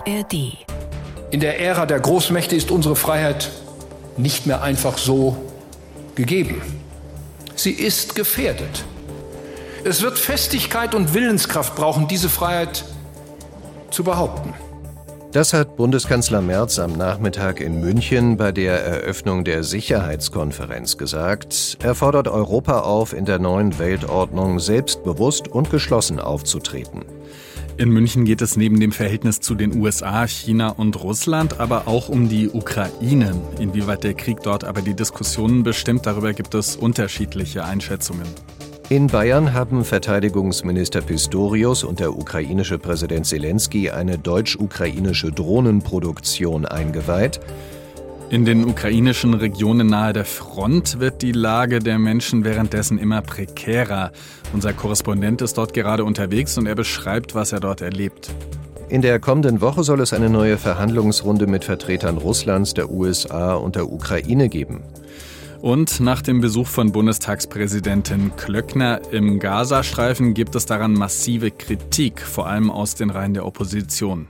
ARD. In der Ära der Großmächte ist unsere Freiheit nicht mehr einfach so gegeben. Sie ist gefährdet. Es wird Festigkeit und Willenskraft brauchen, diese Freiheit zu behaupten. Das hat Bundeskanzler Merz am Nachmittag in München bei der Eröffnung der Sicherheitskonferenz gesagt. Er fordert Europa auf, in der neuen Weltordnung selbstbewusst und geschlossen aufzutreten. In München geht es neben dem Verhältnis zu den USA, China und Russland aber auch um die Ukraine. Inwieweit der Krieg dort aber die Diskussionen bestimmt, darüber gibt es unterschiedliche Einschätzungen. In Bayern haben Verteidigungsminister Pistorius und der ukrainische Präsident Selenskyj eine deutsch-ukrainische Drohnenproduktion eingeweiht. In den ukrainischen Regionen nahe der Front wird die Lage der Menschen währenddessen immer prekärer. Unser Korrespondent ist dort gerade unterwegs und er beschreibt, was er dort erlebt. In der kommenden Woche soll es eine neue Verhandlungsrunde mit Vertretern Russlands, der USA und der Ukraine geben. Und nach dem Besuch von Bundestagspräsidentin Klöckner im Gazastreifen gibt es daran massive Kritik, vor allem aus den Reihen der Opposition.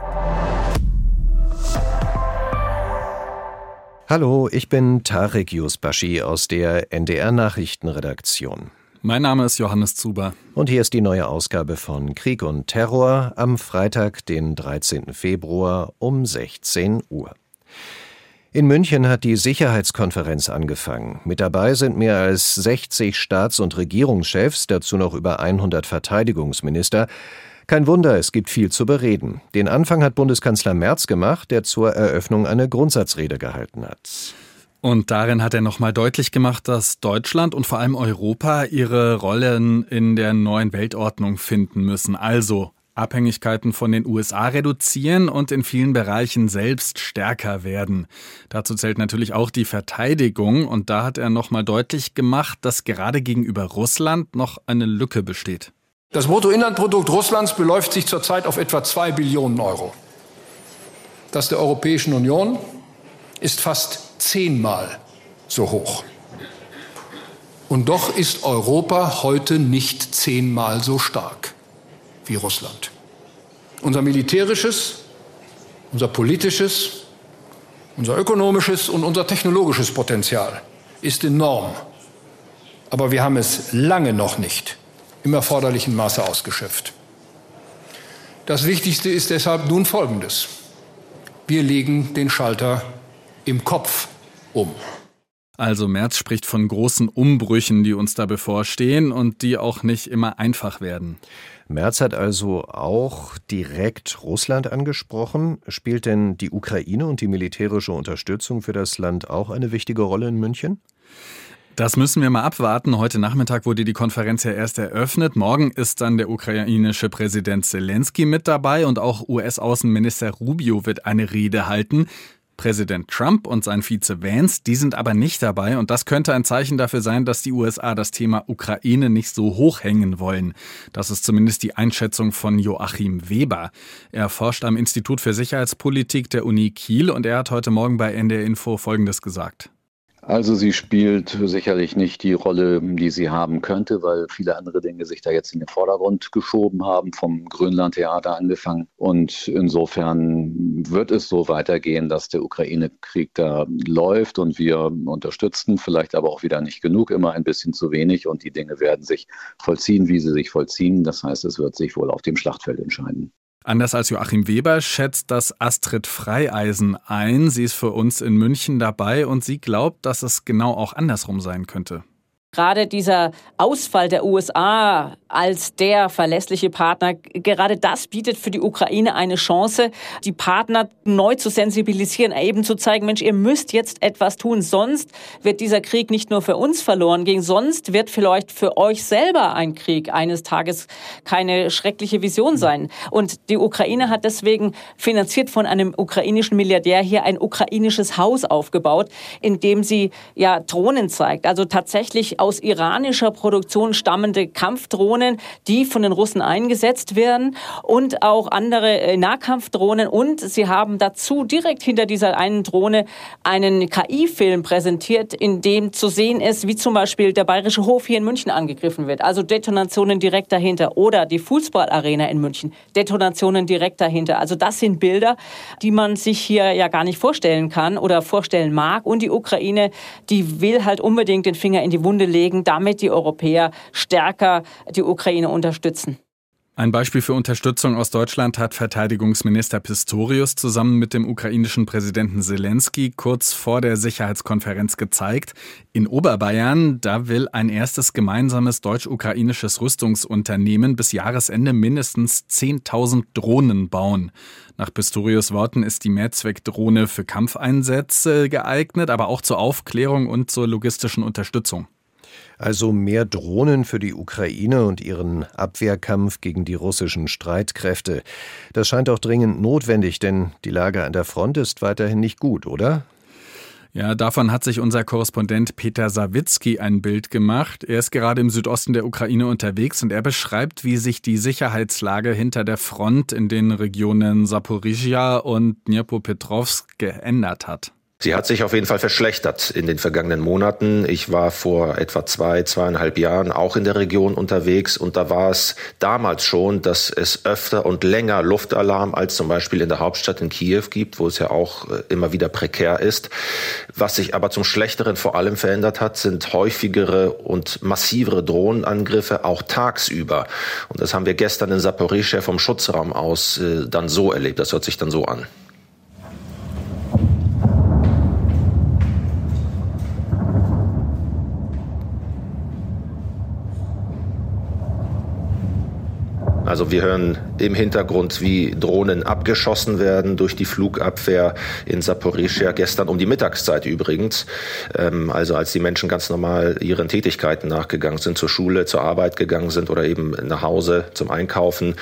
Hallo, ich bin Tarek Yusbashi aus der NDR-Nachrichtenredaktion. Mein Name ist Johannes Zuber. Und hier ist die neue Ausgabe von Krieg und Terror am Freitag, den 13. Februar um 16 Uhr. In München hat die Sicherheitskonferenz angefangen. Mit dabei sind mehr als 60 Staats- und Regierungschefs, dazu noch über 100 Verteidigungsminister. Kein Wunder, es gibt viel zu bereden. Den Anfang hat Bundeskanzler Merz gemacht, der zur Eröffnung eine Grundsatzrede gehalten hat. Und darin hat er nochmal deutlich gemacht, dass Deutschland und vor allem Europa ihre Rollen in der neuen Weltordnung finden müssen. Also Abhängigkeiten von den USA reduzieren und in vielen Bereichen selbst stärker werden. Dazu zählt natürlich auch die Verteidigung. Und da hat er nochmal deutlich gemacht, dass gerade gegenüber Russland noch eine Lücke besteht. Das Bruttoinlandprodukt Russlands beläuft sich zurzeit auf etwa 2 Billionen Euro. Das der Europäischen Union ist fast 10-mal so hoch. Und doch ist Europa heute nicht 10-mal so stark wie Russland. Unser militärisches, unser politisches, unser ökonomisches und unser technologisches Potenzial ist enorm. Aber wir haben es lange noch nicht im erforderlichen Maße ausgeschöpft. Das Wichtigste ist deshalb nun Folgendes. Wir legen den Schalter im Kopf um. Also Merz spricht von großen Umbrüchen, die uns da bevorstehen und die auch nicht immer einfach werden. Merz hat also auch direkt Russland angesprochen. Spielt denn die Ukraine und die militärische Unterstützung für das Land auch eine wichtige Rolle in München? Das müssen wir mal abwarten. Heute Nachmittag wurde die Konferenz ja erst eröffnet. Morgen ist dann der ukrainische Präsident Selenskyj mit dabei und auch US-Außenminister Rubio wird eine Rede halten. Präsident Trump und sein Vize Vance, die sind aber nicht dabei und das könnte ein Zeichen dafür sein, dass die USA das Thema Ukraine nicht so hoch hängen wollen. Das ist zumindest die Einschätzung von Joachim Weber. Er forscht am Institut für Sicherheitspolitik der Uni Kiel und er hat heute Morgen bei NDR Info Folgendes gesagt. Also sie spielt sicherlich nicht die Rolle, die sie haben könnte, weil viele andere Dinge sich da jetzt in den Vordergrund geschoben haben, vom Grönlandtheater angefangen. Und insofern wird es so weitergehen, dass der Ukraine-Krieg da läuft und wir unterstützen, vielleicht aber auch wieder nicht genug, immer ein bisschen zu wenig und die Dinge werden sich vollziehen, wie sie sich vollziehen. Das heißt, es wird sich wohl auf dem Schlachtfeld entscheiden. Anders als Joachim Weber schätzt das Astrid Freieisen ein. Sie ist für uns in München dabei und sie glaubt, dass es genau auch andersrum sein könnte. Gerade dieser Ausfall der USA als der verlässliche Partner, gerade das bietet für die Ukraine eine Chance, die Partner neu zu sensibilisieren, eben zu zeigen, Mensch, ihr müsst jetzt etwas tun, sonst wird dieser Krieg nicht nur für uns verloren gehen, sonst wird vielleicht für euch selber ein Krieg eines Tages keine schreckliche Vision sein. Und die Ukraine hat deswegen finanziert von einem ukrainischen Milliardär hier ein ukrainisches Haus aufgebaut, in dem sie ja Drohnen zeigt, also tatsächlich aus iranischer Produktion stammende Kampfdrohnen, Drohnen, die von den Russen eingesetzt werden und auch andere Nahkampfdrohnen. Und sie haben dazu direkt hinter dieser einen Drohne einen KI-Film präsentiert, in dem zu sehen ist, wie zum Beispiel der Bayerische Hof hier in München angegriffen wird. Also Detonationen direkt dahinter. Oder die Fußballarena in München. Detonationen direkt dahinter. Also das sind Bilder, die man sich hier ja gar nicht vorstellen kann oder vorstellen mag. Und die Ukraine, die will halt unbedingt den Finger in die Wunde legen, damit die Europäer stärker die Ukraine unterstützen. Ein Beispiel für Unterstützung aus Deutschland hat Verteidigungsminister Pistorius zusammen mit dem ukrainischen Präsidenten Selensky kurz vor der Sicherheitskonferenz gezeigt. In Oberbayern, da will ein erstes gemeinsames deutsch-ukrainisches Rüstungsunternehmen bis Jahresende mindestens 10.000 Drohnen bauen. Nach Pistorius Worten ist die Mehrzweckdrohne für Kampfeinsätze geeignet, aber auch zur Aufklärung und zur logistischen Unterstützung. Also mehr Drohnen für die Ukraine und ihren Abwehrkampf gegen die russischen Streitkräfte. Das scheint auch dringend notwendig, denn die Lage an der Front ist weiterhin nicht gut, oder? Ja, davon hat sich unser Korrespondent Peter Sawicki ein Bild gemacht. Er ist gerade im Südosten der Ukraine unterwegs und er beschreibt, wie sich die Sicherheitslage hinter der Front in den Regionen Saporischschja und Dnipropetrovsk geändert hat. Sie hat sich auf jeden Fall verschlechtert in den vergangenen Monaten. Ich war vor etwa 2,5 Jahren auch in der Region unterwegs und da war es damals schon, dass es öfter und länger Luftalarm als zum Beispiel in der Hauptstadt in Kiew gibt, wo es ja auch immer wieder prekär ist. Was sich aber zum Schlechteren vor allem verändert hat, sind häufigere und massivere Drohnenangriffe, auch tagsüber. Und das haben wir gestern in Saporischschja vom Schutzraum aus dann so erlebt. Das hört sich dann so an. Also wir hören im Hintergrund, wie Drohnen abgeschossen werden durch die Flugabwehr in Saporischschja, gestern um die Mittagszeit übrigens. Also als die Menschen ganz normal ihren Tätigkeiten nachgegangen sind, zur Schule, zur Arbeit gegangen sind oder eben nach Hause zum Einkaufen.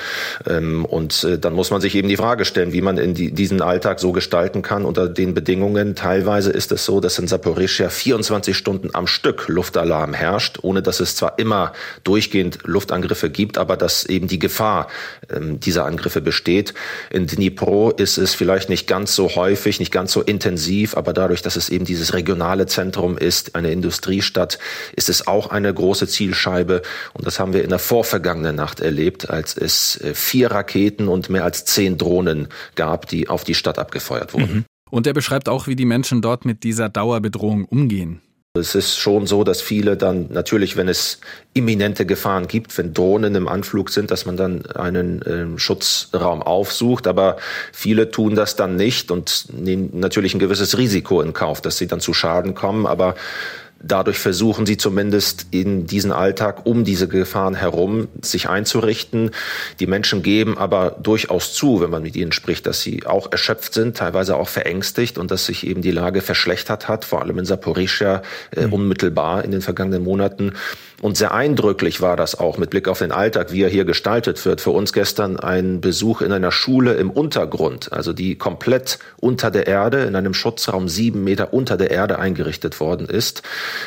Und dann muss man sich eben die Frage stellen, wie man in diesen Alltag so gestalten kann unter den Bedingungen. Teilweise ist es so, dass in Saporischschja 24 Stunden am Stück Luftalarm herrscht, ohne dass es zwar immer durchgehend Luftangriffe gibt, aber dass eben die Gefahr dieser Angriffe besteht. In Dnipro ist es vielleicht nicht ganz so häufig, nicht ganz so intensiv, aber dadurch, dass es eben dieses regionale Zentrum ist, eine Industriestadt, ist es auch eine große Zielscheibe. Und das haben wir in der vorvergangenen Nacht erlebt, als es 4 Raketen und mehr als 10 Drohnen gab, die auf die Stadt abgefeuert wurden. Und er beschreibt auch, wie die Menschen dort mit dieser Dauerbedrohung umgehen. Es ist schon so, dass viele dann natürlich, wenn es imminente Gefahren gibt, wenn Drohnen im Anflug sind, dass man dann einen Schutzraum aufsucht. Aber viele tun das dann nicht und nehmen natürlich ein gewisses Risiko in Kauf, dass sie dann zu Schaden kommen. Aber dadurch versuchen sie zumindest in diesen Alltag um diese Gefahren herum sich einzurichten. Die Menschen geben aber durchaus zu, wenn man mit ihnen spricht, dass sie auch erschöpft sind, teilweise auch verängstigt und dass sich eben die Lage verschlechtert hat, vor allem in Saporischschja unmittelbar in den vergangenen Monaten. Und sehr eindrücklich war das auch mit Blick auf den Alltag, wie er hier gestaltet wird. Für uns gestern ein Besuch in einer Schule im Untergrund, also die komplett unter der Erde, in einem Schutzraum 7 Meter unter der Erde eingerichtet worden ist.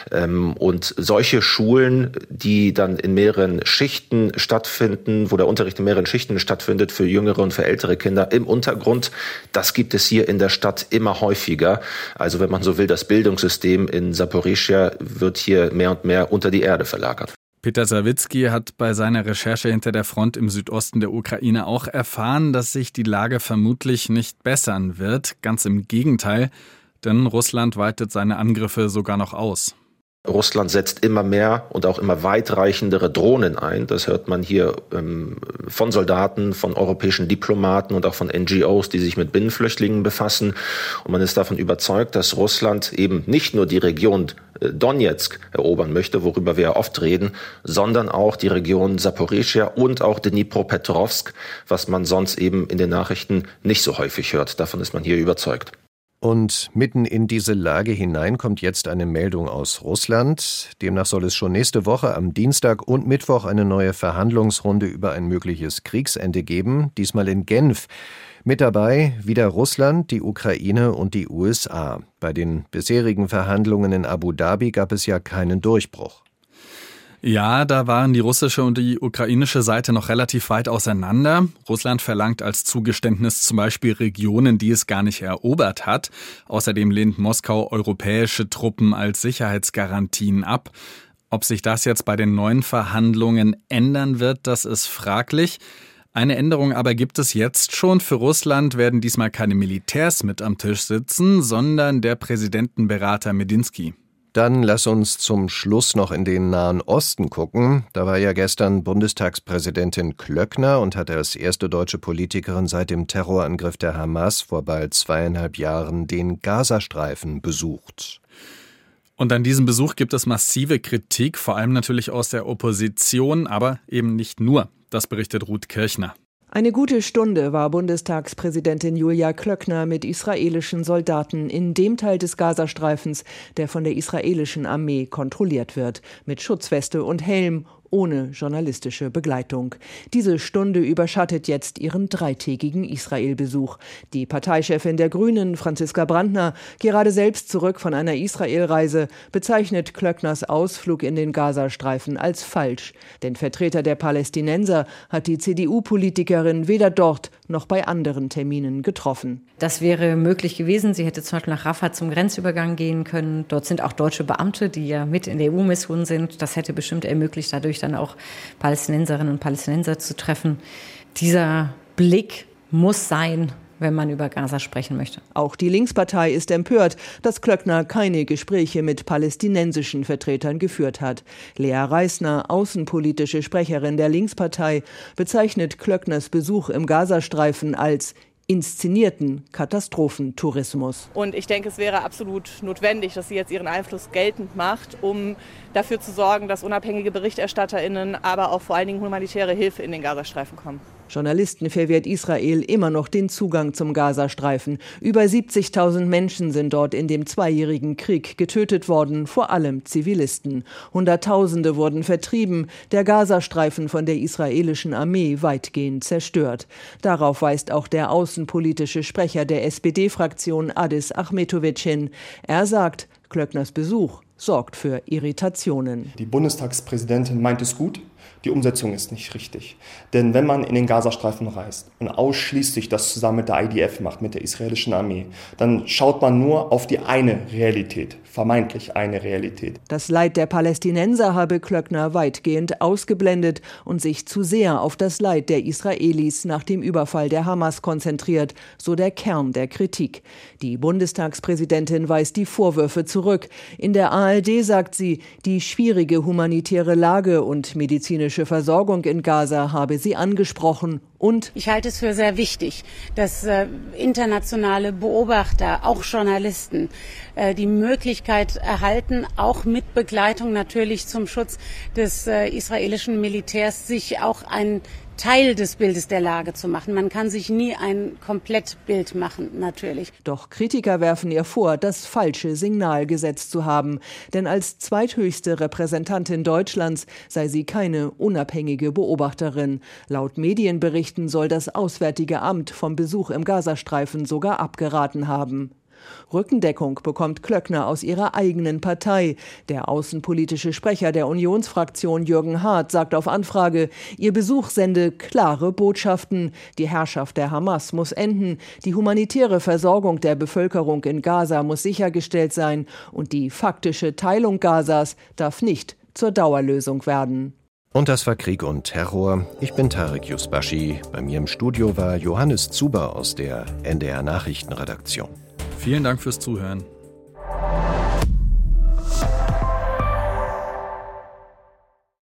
Und solche Schulen, die dann in mehreren Schichten stattfinden, wo der Unterricht in mehreren Schichten stattfindet für jüngere und für ältere Kinder im Untergrund, das gibt es hier in der Stadt immer häufiger. Also wenn man so will, das Bildungssystem in Saporischschja wird hier mehr und mehr unter die Erde verlagert. Peter Sawicki hat bei seiner Recherche hinter der Front im Südosten der Ukraine auch erfahren, dass sich die Lage vermutlich nicht bessern wird. Ganz im Gegenteil, denn Russland weitet seine Angriffe sogar noch aus. Russland setzt immer mehr und auch immer weitreichendere Drohnen ein. Das hört man hier von Soldaten, von europäischen Diplomaten und auch von NGOs, die sich mit Binnenflüchtlingen befassen. Und man ist davon überzeugt, dass Russland eben nicht nur die Region Donetsk erobern möchte, worüber wir ja oft reden, sondern auch die Region Saporischschja und auch Dnipropetrovsk, was man sonst eben in den Nachrichten nicht so häufig hört. Davon ist man hier überzeugt. Und mitten in diese Lage hinein kommt jetzt eine Meldung aus Russland. Demnach soll es schon nächste Woche am Dienstag und Mittwoch eine neue Verhandlungsrunde über ein mögliches Kriegsende geben, diesmal in Genf. Mit dabei wieder Russland, die Ukraine und die USA. Bei den bisherigen Verhandlungen in Abu Dhabi gab es ja keinen Durchbruch. Ja, da waren die russische und die ukrainische Seite noch relativ weit auseinander. Russland verlangt als Zugeständnis zum Beispiel Regionen, die es gar nicht erobert hat. Außerdem lehnt Moskau europäische Truppen als Sicherheitsgarantien ab. Ob sich das jetzt bei den neuen Verhandlungen ändern wird, das ist fraglich. Eine Änderung aber gibt es jetzt schon. Für Russland werden diesmal keine Militärs mit am Tisch sitzen, sondern der Präsidentenberater Medinsky. Dann lass uns zum Schluss noch in den Nahen Osten gucken. Da war ja gestern Bundestagspräsidentin Klöckner und hat als erste deutsche Politikerin seit dem Terrorangriff der Hamas vor bald 2,5 Jahren den Gazastreifen besucht. Und an diesem Besuch gibt es massive Kritik, vor allem natürlich aus der Opposition, aber eben nicht nur. Das berichtet Ruth Kirchner. Eine gute Stunde war Bundestagspräsidentin Julia Klöckner mit israelischen Soldaten in dem Teil des Gazastreifens, der von der israelischen Armee kontrolliert wird, mit Schutzweste und Helm, ohne journalistische Begleitung. Diese Stunde überschattet jetzt ihren 3-tägigen Israel-Besuch. Die Parteichefin der Grünen, Franziska Brandner, gerade selbst zurück von einer Israel-Reise, bezeichnet Klöckners Ausflug in den Gazastreifen als falsch. Den Vertreter der Palästinenser hat die CDU-Politikerin weder dort noch bei anderen Terminen getroffen. Das wäre möglich gewesen. Sie hätte zum Beispiel nach Rafah zum Grenzübergang gehen können. Dort sind auch deutsche Beamte, die ja mit in der EU-Mission sind. Das hätte bestimmt ermöglicht, dadurch dann auch Palästinenserinnen und Palästinenser zu treffen. Dieser Blick muss sein, wenn man über Gaza sprechen möchte. Auch die Linkspartei ist empört, dass Klöckner keine Gespräche mit palästinensischen Vertretern geführt hat. Lea Reisner, außenpolitische Sprecherin der Linkspartei, bezeichnet Klöckners Besuch im Gazastreifen als inszenierten Katastrophentourismus. Und ich denke, es wäre absolut notwendig, dass sie jetzt ihren Einfluss geltend macht, um dafür zu sorgen, dass unabhängige BerichterstatterInnen, aber auch vor allen Dingen humanitäre Hilfe in den Gazastreifen kommen. Journalisten verwehrt Israel immer noch den Zugang zum Gazastreifen. Über 70.000 Menschen sind dort in dem 2-jährigen Krieg getötet worden, vor allem Zivilisten. Hunderttausende wurden vertrieben, der Gazastreifen von der israelischen Armee weitgehend zerstört. Darauf weist auch der außenpolitische Sprecher der SPD-Fraktion Adis Ahmetovic hin. Er sagt, Klöckners Besuch sorgt für Irritationen. Die Bundestagspräsidentin meint es gut, die Umsetzung ist nicht richtig. Denn wenn man in den Gazastreifen reist und ausschließlich das zusammen mit der IDF macht, mit der israelischen Armee, dann schaut man nur auf die eine Realität, vermeintlich eine Realität. Das Leid der Palästinenser habe Klöckner weitgehend ausgeblendet und sich zu sehr auf das Leid der Israelis nach dem Überfall der Hamas konzentriert, so der Kern der Kritik. Die Bundestagspräsidentin weist die Vorwürfe zurück. In der ARD sagt sie, die schwierige humanitäre Lage und medizinische Versorgung in Gaza habe sie angesprochen. Und ich halte es für sehr wichtig, dass internationale Beobachter, auch Journalisten, die Möglichkeit erhalten, auch mit Begleitung natürlich zum Schutz des israelischen Militärs, sich auch einen Teil des Bildes der Lage zu machen. Man kann sich nie ein Komplettbild machen, natürlich. Doch Kritiker werfen ihr vor, das falsche Signal gesetzt zu haben. Denn als zweithöchste Repräsentantin Deutschlands sei sie keine unabhängige Beobachterin. Laut Medienberichten soll das Auswärtige Amt vom Besuch im Gazastreifen sogar abgeraten haben. Rückendeckung bekommt Klöckner aus ihrer eigenen Partei. Der außenpolitische Sprecher der Unionsfraktion Jürgen Hart sagt auf Anfrage, ihr Besuch sende klare Botschaften. Die Herrschaft der Hamas muss enden, die humanitäre Versorgung der Bevölkerung in Gaza muss sichergestellt sein und die faktische Teilung Gazas darf nicht zur Dauerlösung werden. Und das war Krieg und Terror. Ich bin Tarek Yusbashi. Bei mir im Studio war Johannes Zuber aus der NDR Nachrichtenredaktion. Vielen Dank fürs Zuhören.